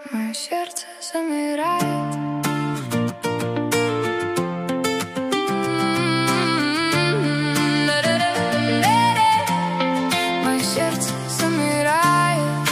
Мое сердце замирает. Мое сердце замирает.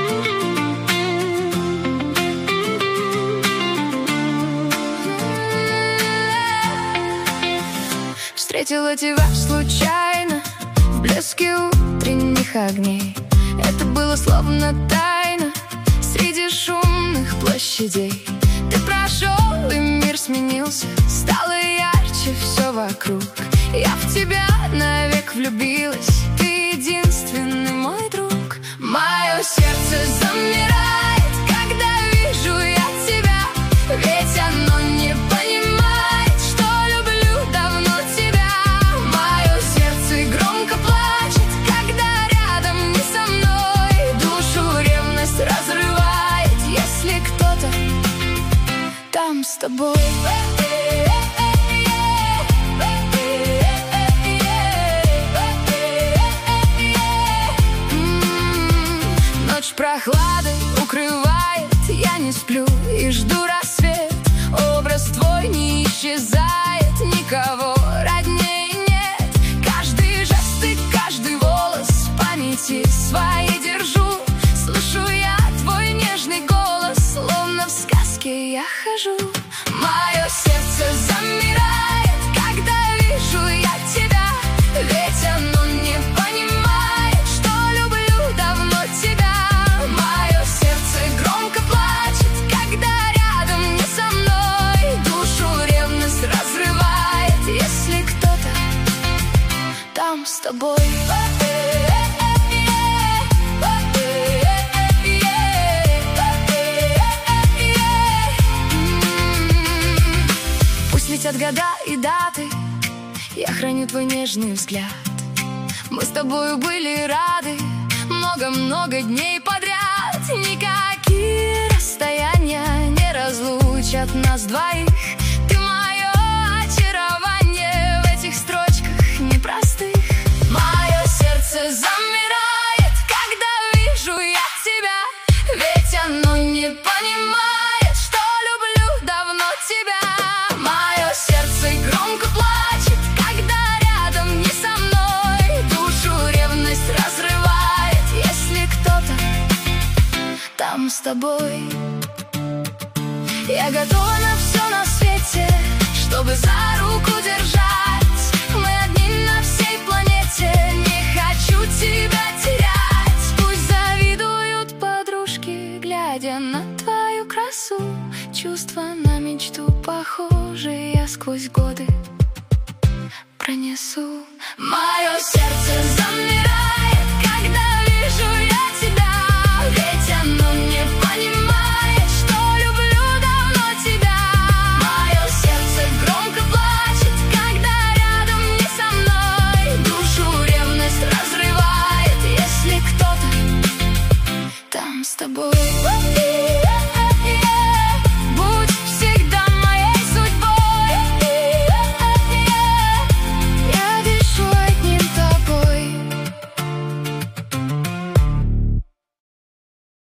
Встретила тебя случайно в блеске утренних огней. Это было словно тайна среди шумных площадей. Ты прошел, и мир сменился, стало ярче все вокруг. Я в тебя навек влюбилась, ты единственный мой друг. Мое сердце замирает, когда вижу я тебя, ведь оно не понимает, что люблю давно тебя. Мое сердце громко плачет, когда рядом не со мной. Душу ревность разрывает, если кто-то там с тобой. Ночь прохладой укрывает, я не сплю и жду рассвет. Образ твой не исчезает, никого роднее нет. Каждый жест и каждый волос в памяти своей держу. Слышу я твой нежный голос, словно в сказке я хожу. Мое сердце замирает, когда вижу я тебя, ведь оно не понимает, что люблю давно тебя. Мое сердце громко плачет, когда рядом не со мной. Душу ревность разрывает, если кто-то там с тобой. Пусть летят года и даты, я храню твой нежный взгляд. Мы с тобою были рады много-много дней подряд. Никакие расстояния не разлучат нас двоих. Ты мое очарование в этих строчках непростых. Мое сердце замирает, когда вижу я тебя, ведь оно не понимает, что люблю давно тебя. Мое сердце громко плачет, когда рядом не со мной. Душу ревность разрывает, если кто-то там с тобой. Я готова на все на свете, чтобы за руку держать. Мы одни на всей планете, не хочу тебя терять. Пусть завидуют подружки, глядя на твою красу. Чувства на мечту похожи, я сквозь годы пронесу. Мое сердце замирает.